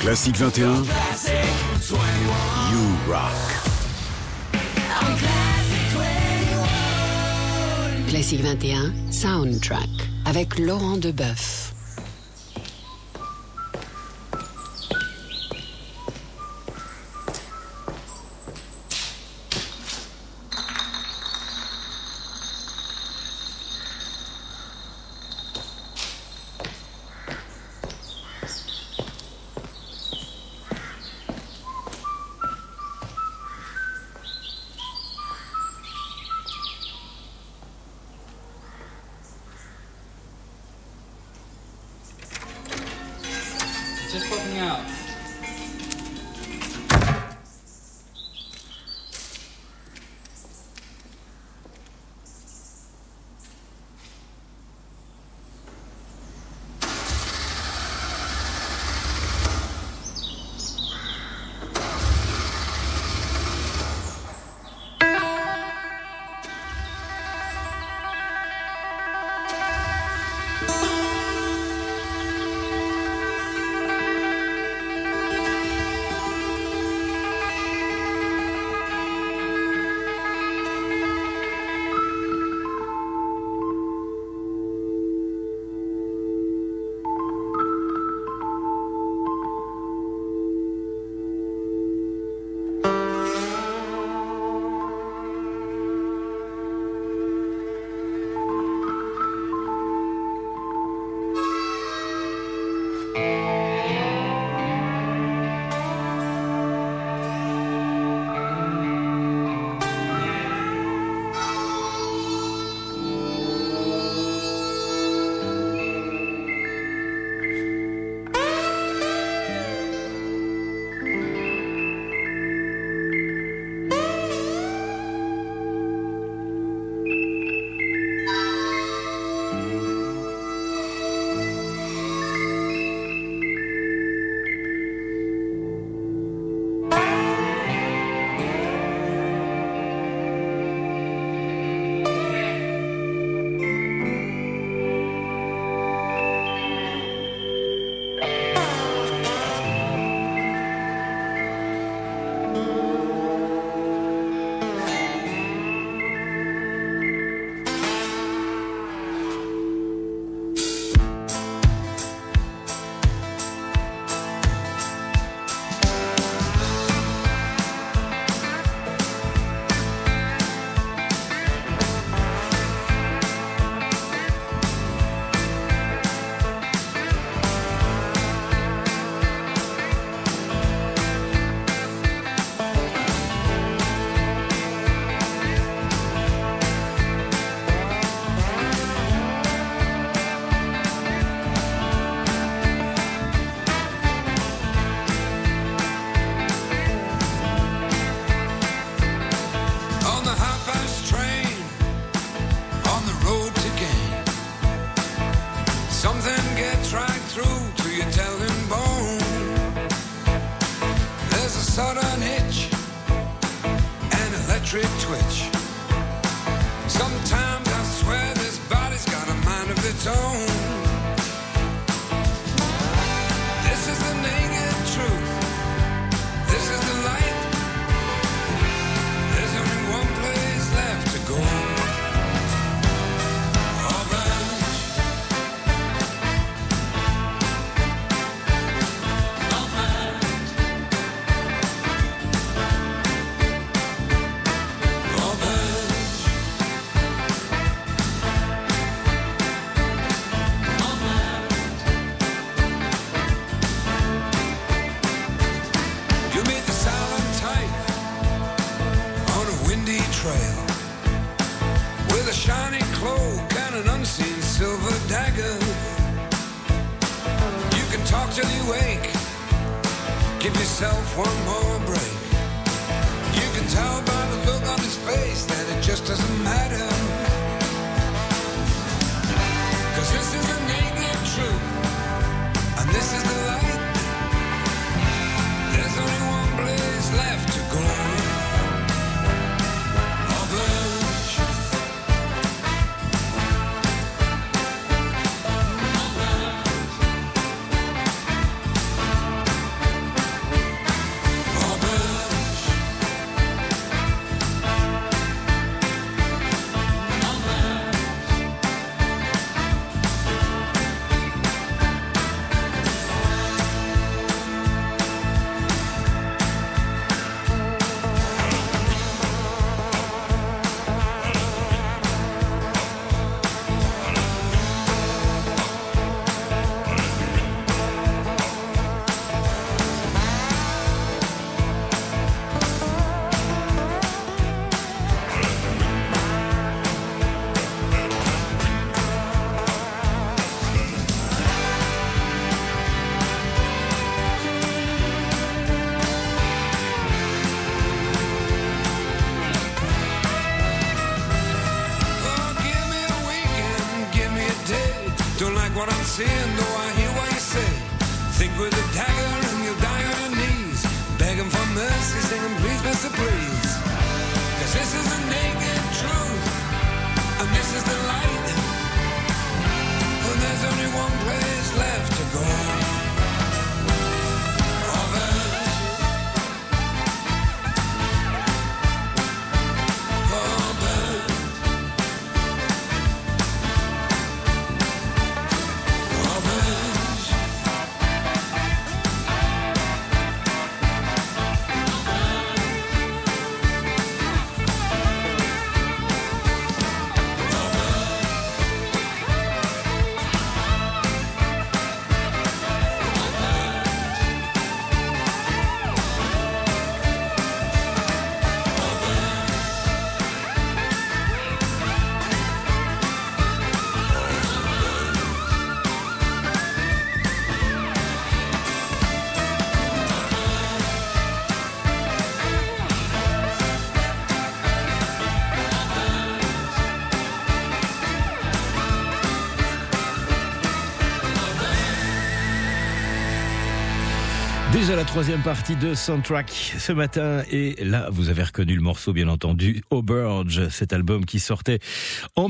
Classique 21. You Rock. Classique 21, Soundtrack, avec Laurent Deboeuf. Just popping out. see and though I hear what you say. Think with a dagger and you'll die on your knees, begging for mercy, singing please, Mr. Please. 'Cause this is the naked truth, and this is the light, and there's only one place left to go. Déjà la troisième partie de Soundtrack ce matin, et là vous avez reconnu le morceau bien entendu, Auberge, cet album qui sortait en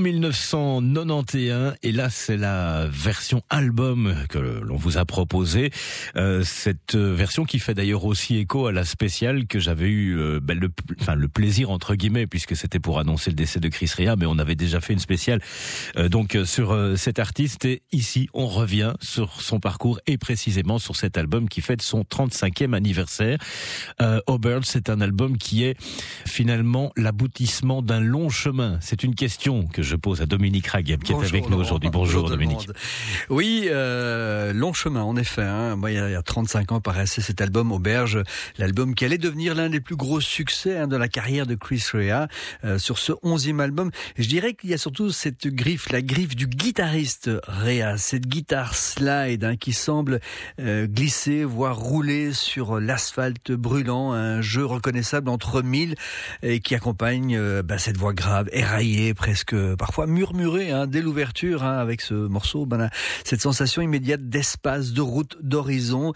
1991, et là c'est la version album que l'on vous a proposée, cette version qui fait d'ailleurs aussi écho à la spéciale que j'avais eu le plaisir entre guillemets, puisque c'était pour annoncer le décès de Chris Rea, mais on avait déjà fait une spéciale sur cet artiste, et ici on revient sur son parcours et précisément sur cet album qui fête son 35e anniversaire. Auberge, c'est un album qui est finalement l'aboutissement d'un long chemin. C'est une question que je pose à Dominique Ragueb qui est avec nous aujourd'hui. Bonjour Dominique. Oui, long chemin en effet. Moi, il y a 35 ans paraissait cet album Auberge, l'album qui allait devenir l'un des plus gros succès de la carrière de Chris Rea. Sur ce 11e album, je dirais qu'il y a surtout cette griffe, la griffe du guitariste Rea, cette guitare slide qui semble glisser, voire rouler sur l'asphalte brûlant, un jeu reconnaissable entre mille et qui accompagne cette voix grave, éraillée, presque parfois murmurée dès l'ouverture avec ce morceau, cette sensation immédiate d'espace, de route, d'horizon.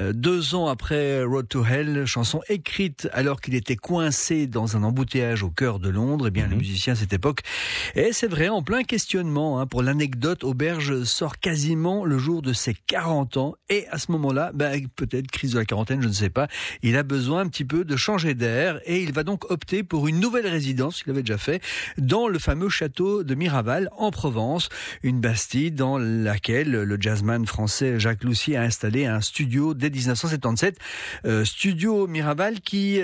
2 ans après Road to Hell, chanson écrite alors qu'il était coincé dans un embouteillage au cœur de Londres, le musicien à cette époque, et c'est vrai, en plein questionnement. Pour l'anecdote, Auberge sort quasiment le jour de ses 40 ans, et à ce moment-là, peut-être crise de la quarantaine, je ne sais pas, il a besoin un petit peu de changer d'air, et il va donc opter pour une nouvelle résidence qu'il avait déjà fait dans le fameux château de Miraval en Provence, une bastide dans laquelle le jazzman français Jacques Loussier a installé un studio dès 1977, studio Miraval qui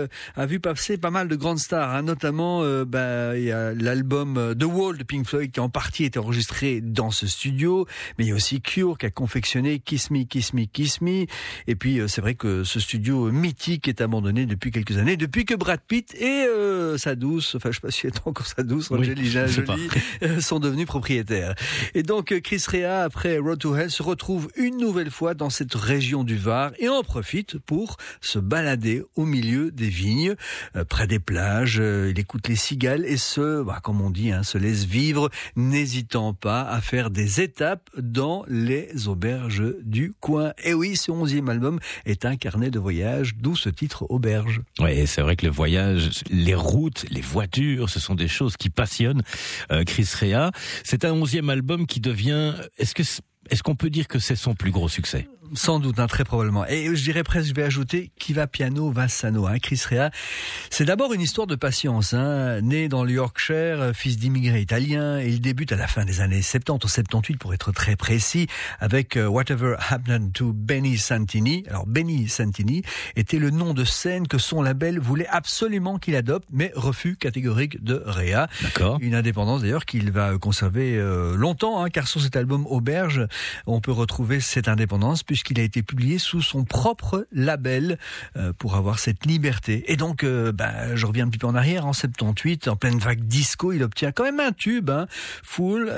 a vu passer pas mal de grandes stars, notamment il y a l'album The Wall de Pink Floyd qui en partie été enregistré dans ce studio, mais il y a aussi Cure qui a confectionné Kiss Me, Kiss Me, Kiss Me. Et puis c'est vrai que ce studio mythique est abandonné depuis quelques années, depuis que Brad Pitt et sa douce, je sais pas si c'est encore sa douce, Angelina Jolie, sont devenus propriétaires. Et donc Chris Rea, après Road to Hell, se retrouve une nouvelle fois dans cette région du Var et en profite pour se balader au milieu des vignes, près des plages. Il écoute les cigales et comme on dit, se laisse vivre, n'hésitant pas à faire des étapes dans les auberges du coin. Et oui, ce 11e album est un carnet de voyage, d'où ce titre Auberge. Oui, c'est vrai que le voyage, les routes, les voitures, ce sont des choses qui passionnent Chris Rea. C'est un 11e album qui devient... Est-ce qu'on peut dire que c'est son plus gros succès ? Sans doute, très probablement. Et je dirais presque, je vais ajouter, qui va piano va sano. Chris Rea, c'est d'abord une histoire de patience. Né dans le Yorkshire, fils d'immigrés italiens, et il débute à la fin des années 70, en 78 pour être très précis, avec Whatever Happened to Benny Santini. Alors Benny Santini était le nom de scène que son label voulait absolument qu'il adopte, mais refus catégorique de Rea. D'accord. Une indépendance d'ailleurs qu'il va conserver longtemps, car sur cet album Auberge, on peut retrouver cette indépendance, puisque puisqu'il a été publié sous son propre label pour avoir cette liberté. Et donc, je reviens un petit peu en arrière, en 78, en pleine vague disco, il obtient quand même un tube, Fool,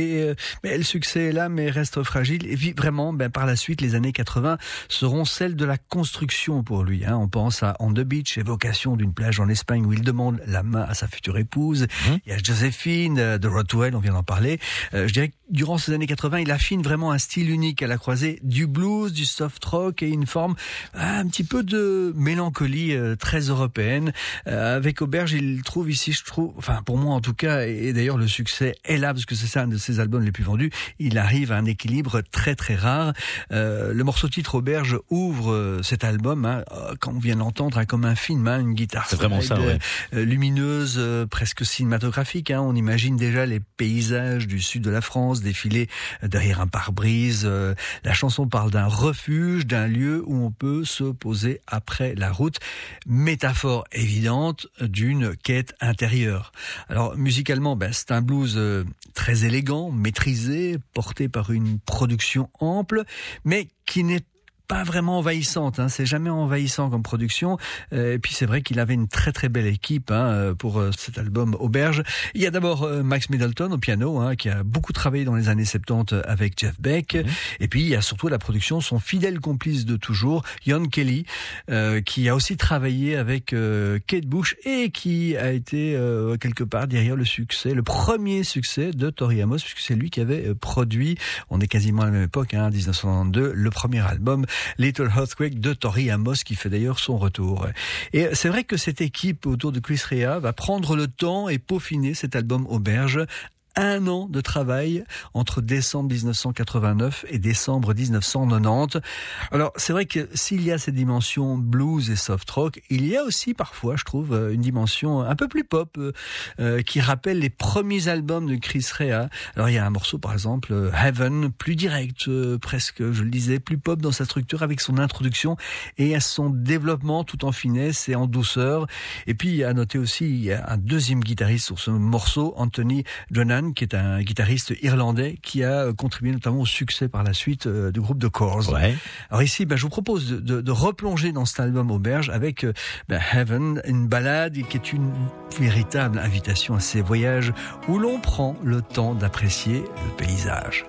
mais le succès est là, mais reste fragile. Et puis vraiment, par la suite, les années 80 seront celles de la construction pour lui. On pense à On the Beach, évocation d'une plage en Espagne où il demande la main à sa future épouse. Il y a Joséphine, The Road to Hell, on vient d'en parler. Je dirais que durant ces années 80, il affine vraiment un style unique à la croisée du blues, du soft rock et une forme un petit peu de mélancolie très européenne. Avec Auberge, il trouve ici, pour moi en tout cas, et d'ailleurs le succès est là parce que c'est un de ses albums les plus vendus, il arrive à un équilibre très très rare. Le morceau titre Auberge ouvre cet album, quand on vient de l'entendre, comme un film, une guitare c'est vraiment ça, lumineuse, presque cinématographique. On imagine déjà les paysages du sud de la France défiler derrière un pare-brise. La chanson parle d'un refuge, d'un lieu où on peut se poser après la route. Métaphore évidente d'une quête intérieure. Alors musicalement, c'est un blues très élégant, maîtrisé, porté par une production ample, mais qui n'est pas vraiment envahissante, c'est jamais envahissant comme production. Et puis c'est vrai qu'il avait une très très belle équipe pour cet album Auberge. Il y a d'abord Max Middleton au piano, qui a beaucoup travaillé dans les années 70 avec Jeff Beck. Et puis il y a surtout la production, son fidèle complice de toujours, Ian Kelly, qui a aussi travaillé avec Kate Bush et qui a été quelque part derrière le succès, le premier succès de Tori Amos, puisque c'est lui qui avait produit, on est quasiment à la même époque, 1992, le premier album Little Earthquake de Tori Amos, qui fait d'ailleurs son retour. Et c'est vrai que cette équipe autour de Chris Rea va prendre le temps et peaufiner cet album Auberge. 1 an de travail entre décembre 1989 et décembre 1990. Alors, c'est vrai que s'il y a cette dimension blues et soft rock, il y a aussi parfois, je trouve, une dimension un peu plus pop qui rappelle les premiers albums de Chris Rea. Alors, il y a un morceau, par exemple, Heaven, plus direct, presque, je le disais, plus pop dans sa structure avec son introduction et à son développement tout en finesse et en douceur. Et puis, à noter aussi, il y a un deuxième guitariste sur ce morceau, Anthony Drennan, qui est un guitariste irlandais qui a contribué notamment au succès par la suite du groupe The Corrs. Alors ici, je vous propose de replonger dans cet album Auberge avec Heaven, une ballade qui est une véritable invitation à ces voyages où l'on prend le temps d'apprécier le paysage.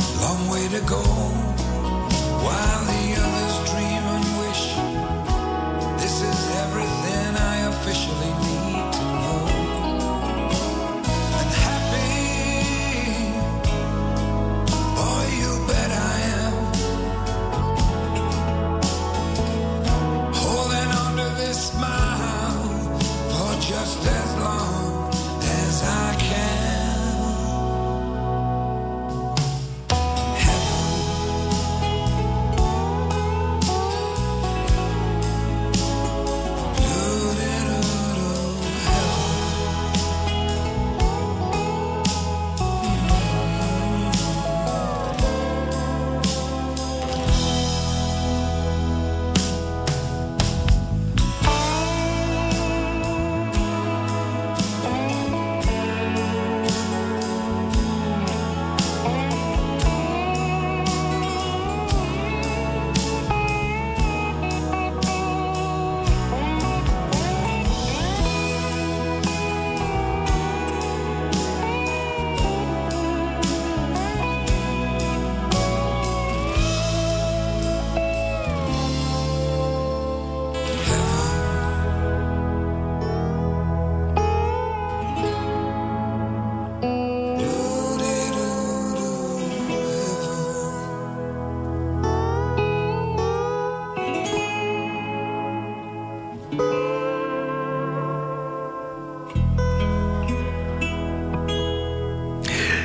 to go while the others dream and wish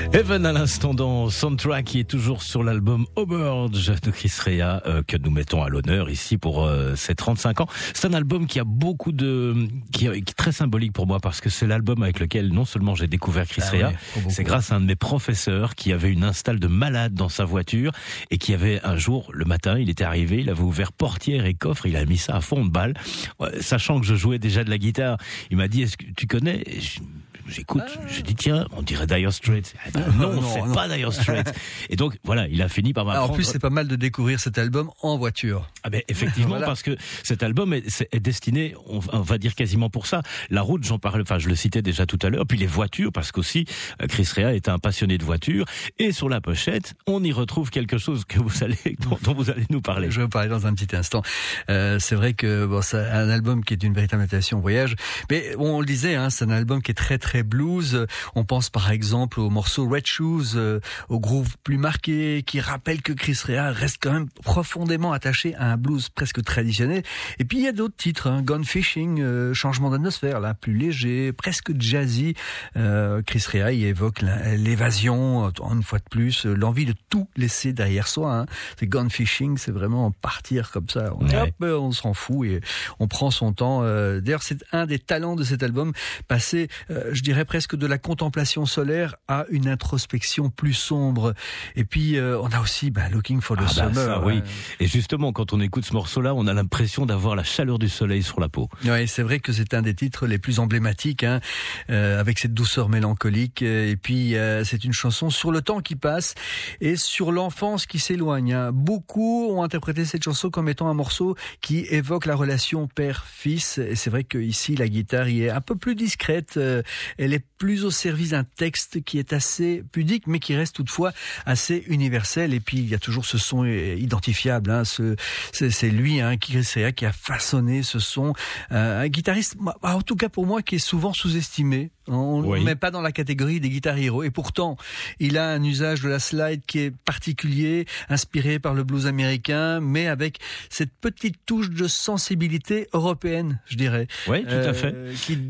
Heaven à l'instant dans Soundtrack, qui est toujours sur l'album Auberge de Chris Rea, que nous mettons à l'honneur ici pour ses 35 ans. C'est un album qui a beaucoup qui est très symbolique pour moi, parce que c'est l'album avec lequel non seulement j'ai découvert Chris Rea, c'est grâce à un de mes professeurs qui avait une install de malade dans sa voiture et qui avait un jour, le matin, il était arrivé, il avait ouvert portière et coffre, il a mis ça à fond de balle, sachant que je jouais déjà de la guitare. Il m'a dit, est-ce que tu connais? J'écoute, je dis tiens, on dirait Dire Straits. Non, c'est pas Dire Straits. Et donc voilà, il a fini par m'apprendre. En plus, c'est pas mal de découvrir cet album en voiture. Ah ben effectivement, voilà. Parce que cet album est destiné, on va dire quasiment pour ça. La route, j'en parlais, enfin je le citais déjà tout à l'heure. Puis les voitures, parce qu'aussi Chris Rea est un passionné de voitures. Et sur la pochette, on y retrouve quelque chose dont vous allez nous parler. Je vais vous parler dans un petit instant. C'est vrai que c'est un album qui est une véritable invitation au voyage. Mais on le disait, c'est un album qui est très très blues. On pense par exemple au morceau Red Shoes, au groove plus marqué, qui rappelle que Chris Rea reste quand même profondément attaché à un blues presque traditionnel. Et puis il y a d'autres titres, Gone Fishing, changement d'atmosphère, là, plus léger, presque jazzy. Chris Rea y évoque l'évasion, une fois de plus, l'envie de tout laisser derrière soi. C'est Gone Fishing, c'est vraiment partir comme ça. On s'en fout et on prend son temps. D'ailleurs, c'est un des talents de cet album, passer, je dirais presque de la contemplation solaire à une introspection plus sombre. Et puis on a aussi Looking for the Summer. Ça, oui. Et justement, quand on écoute ce morceau-là, on a l'impression d'avoir la chaleur du soleil sur la peau. Oui, c'est vrai que c'est un des titres les plus emblématiques, avec cette douceur mélancolique. Et puis c'est une chanson sur le temps qui passe et sur l'enfance qui s'éloigne. Beaucoup ont interprété cette chanson comme étant un morceau qui évoque la relation père-fils. Et c'est vrai qu'ici, la guitare y est un peu plus discrète. Elle est plus au service d'un texte qui est assez pudique, mais qui reste toutefois assez universel. Et puis, il y a toujours ce son identifiable. C'est lui, Chris Rea, qui a façonné ce son. Un guitariste, en tout cas pour moi, qui est souvent sous-estimé. On ne met pas dans la catégorie des guitar héros. Et pourtant, il a un usage de la slide qui est particulier, inspiré par le blues américain, mais avec cette petite touche de sensibilité européenne, je dirais. Oui, tout à fait.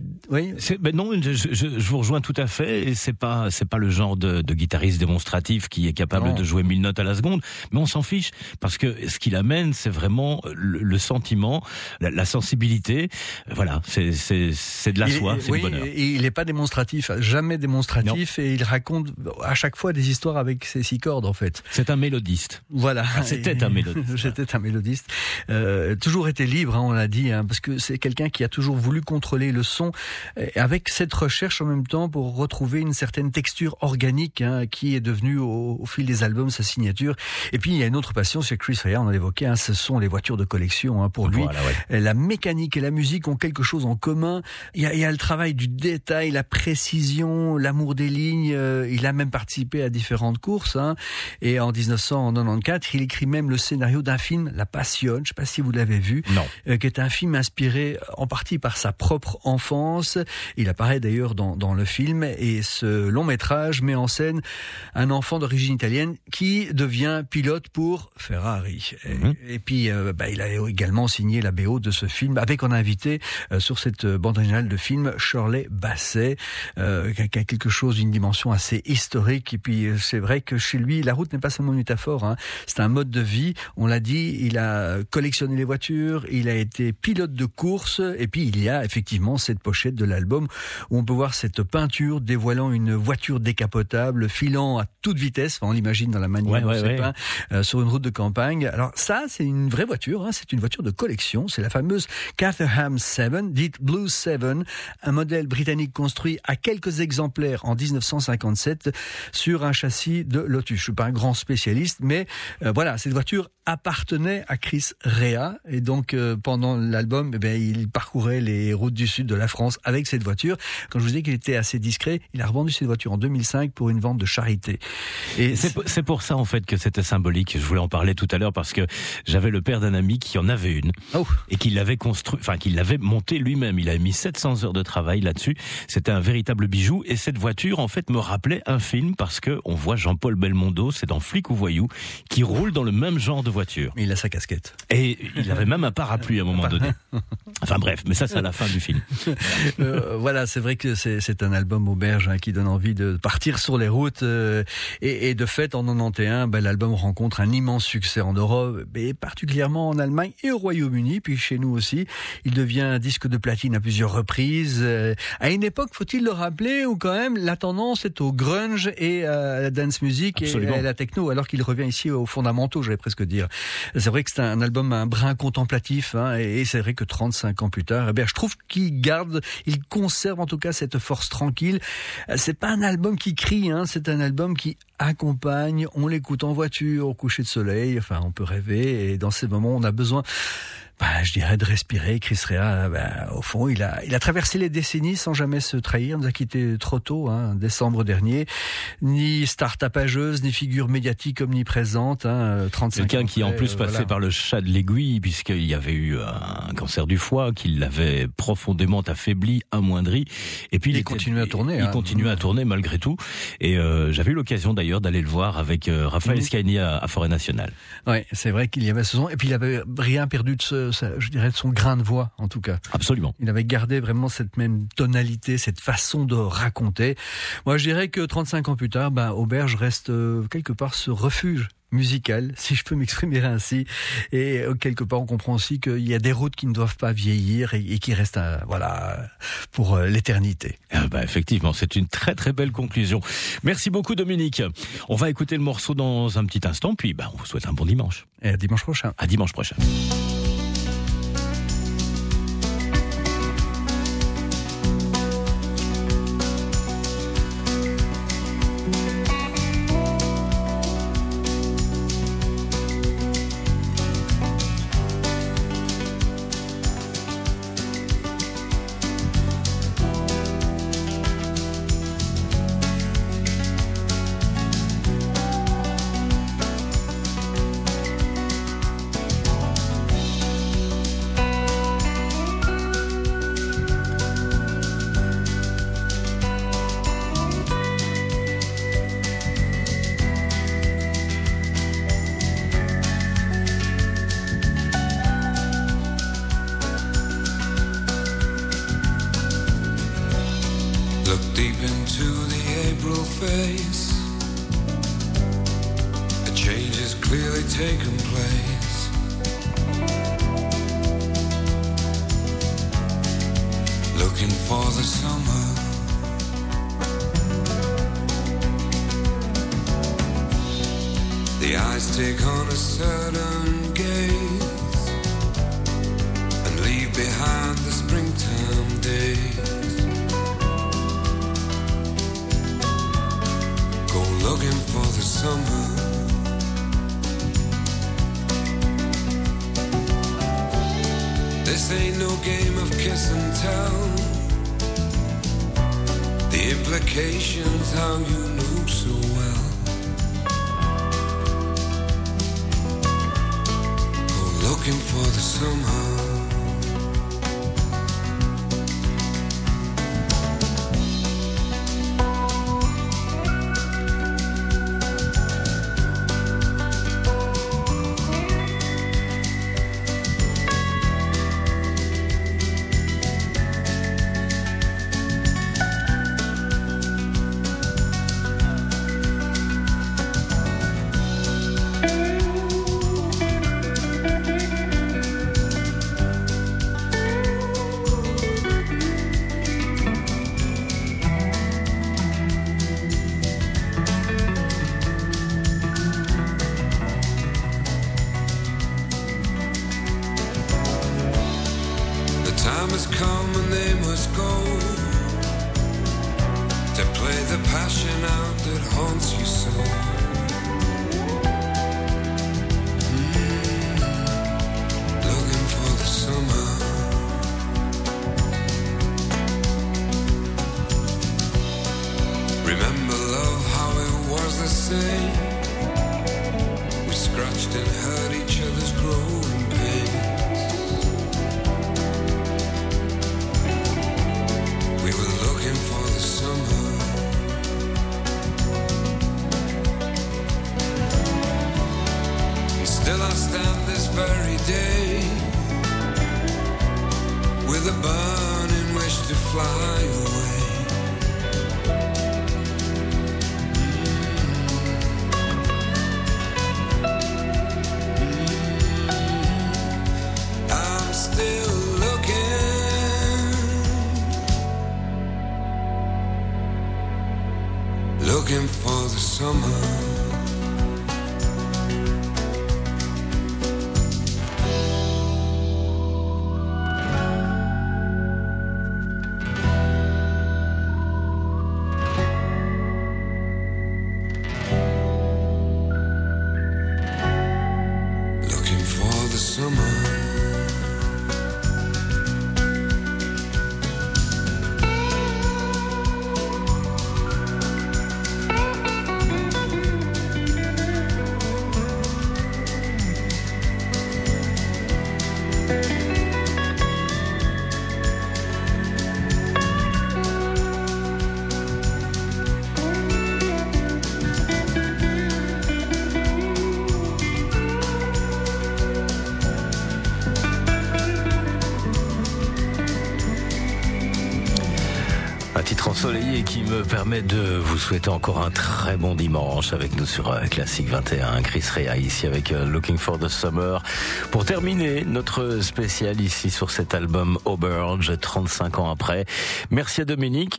Non, je vous rejoins tout à fait. Et c'est pas le genre de guitariste démonstratif qui est capable de jouer 1000 notes à la seconde. Mais on s'en fiche, parce que ce qu'il amène, c'est vraiment le sentiment, la sensibilité. Voilà, c'est de la soie, c'est le bonheur. Il n'est pas démonstratif, jamais démonstratif, et il raconte à chaque fois des histoires avec ses 6 cordes en fait. C'est un mélodiste. Voilà. C'était un mélodiste. J'étais un mélodiste. Toujours été libre, on l'a dit, parce que c'est quelqu'un qui a toujours voulu contrôler le son, avec cette recherche en même temps pour retrouver une certaine texture organique, qui est devenue au fil des albums sa signature. Et puis il y a une autre passion chez Chris Rea, on en l'évoquait, ce sont les voitures de collection. Pour lui, la mécanique et la musique ont quelque chose en commun. Il y a le travail du détail, la précision, l'amour des lignes. Il a même participé à différentes courses. Et en 1994, il écrit même le scénario d'un film, La Passion, je ne sais pas si vous l'avez vu, qui est un film inspiré en partie par sa propre enfance. Il apparaît d'ailleurs dans le film, et ce long métrage met en scène un enfant d'origine italienne qui devient pilote pour Ferrari. Et puis il a également signé la BO de ce film, avec en invité sur cette bande originale de film Shirley Bassey, qui a quelque chose d'une dimension assez historique. Et puis c'est vrai que chez lui, la route n'est pas seulement une métaphore, c'est un mode de vie. On l'a dit, il a collectionné les voitures, il a été pilote de course, et puis il y a effectivement cette pochette de l'album où on peut voir cette peinture dévoilant une voiture décapotable filant à toute vitesse, on l'imagine dans la manière dont c'est peint, sur une route de campagne. Alors ça, c'est une vraie voiture, c'est une voiture de collection, c'est la fameuse Caterham 7, dite Blue 7, un modèle britannique construit à quelques exemplaires en 1957 sur un châssis de Lotus. Je suis pas un grand spécialiste, mais voilà, cette voiture appartenait à Chris Rea, et donc pendant l'album, il parcourait les routes du sud de la France avec cette voiture. Quand je vous dis qu'il était assez discret, il a revendu cette voiture en 2005 pour une vente de charité. Et c'est pour ça en fait que c'était symbolique. Je voulais en parler tout à l'heure parce que j'avais le père d'un ami qui en avait une et qui l'avait construit, qu'il l'avait montée lui-même. Il a mis 700 heures de travail là-dessus. C'était un véritable bijou. Et cette voiture, en fait, me rappelait un film parce que on voit Jean-Paul Belmondo, c'est dans Flic ou Voyou, qui roule dans le même genre de voiture. Mais il a sa casquette. Et il avait même un parapluie à un moment donné. Enfin bref, mais ça c'est à la fin du film. Voilà, c'est vrai que c'est un album auberge qui donne envie de partir sur les routes. Et de fait, en 91, l'album rencontre un immense succès en Europe, et particulièrement en Allemagne et au Royaume-Uni, puis chez nous aussi. Il devient disque de platine à plusieurs reprises. À une époque, faut-il le rappeler, où quand même la tendance est au grunge et à la dance music. Absolument. Et à la techno, alors qu'il revient ici aux fondamentaux, j'allais presque dire. C'est vrai que c'est un album un brin contemplatif, et c'est vrai que 35 ans plus tard, je trouve qu'il conserve en tout cas cette force tranquille. C'est pas un album qui crie, c'est un album qui accompagne, on l'écoute en voiture, au coucher de soleil, enfin on peut rêver, et dans ces moments on a besoin, je dirais, de respirer. Chris Rea, au fond, il a traversé les décennies sans jamais se trahir, nous a quitté trop tôt, décembre dernier. Ni star tapageuse, ni figure médiatique omniprésente, 35 Quelqu'un qui en plus passait par le chat de l'aiguille, puisqu'il y avait eu un cancer du foie, qui l'avait profondément affaibli, amoindri. Et puis il continuait à tourner. Il continuait à tourner malgré tout. Et j'avais eu l'occasion d'ailleurs d'aller le voir avec Raphaël Scani à Forêt Nationale. Oui, c'est vrai qu'il y avait ce son. Et puis il avait rien perdu de de son grain de voix, en tout cas. Absolument. Il avait gardé vraiment cette même tonalité, cette façon de raconter. Moi, je dirais que 35 ans plus tard, Auberge reste quelque part ce refuge musical, si je peux m'exprimer ainsi. Et quelque part, on comprend aussi qu'il y a des routes qui ne doivent pas vieillir et qui restent, pour l'éternité. Effectivement, c'est une très très belle conclusion. Merci beaucoup, Dominique. On va écouter le morceau dans un petit instant, puis on vous souhaite un bon dimanche. Et à dimanche prochain. À dimanche prochain. Look deep into the April face. A change has clearly taken place. Looking for the summer. The eyes take on a certain gaze and leave behind the springtime days. Go looking for the summer. This ain't no game of kiss and tell. The implications how you know so well. Go looking for the summer. Time has come and they must go to play the passion out that haunts you so. Looking for the summer. Remember love, how it was the same. We scratched and hurt each other's growing pain. We were looking for with a burning wish to fly away. I'm still looking for the summer. Looking for the summer. Un titre ensoleillé qui me permet de vous souhaiter encore un très bon dimanche avec nous sur Classic 21. Chris Rea ici avec Looking for the Summer. Pour terminer notre spécial ici sur cet album Auberge, 35 ans après. Merci à Dominique.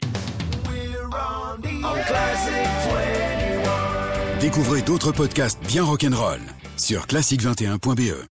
Découvrez d'autres podcasts bien rock'n'roll sur classic21.be.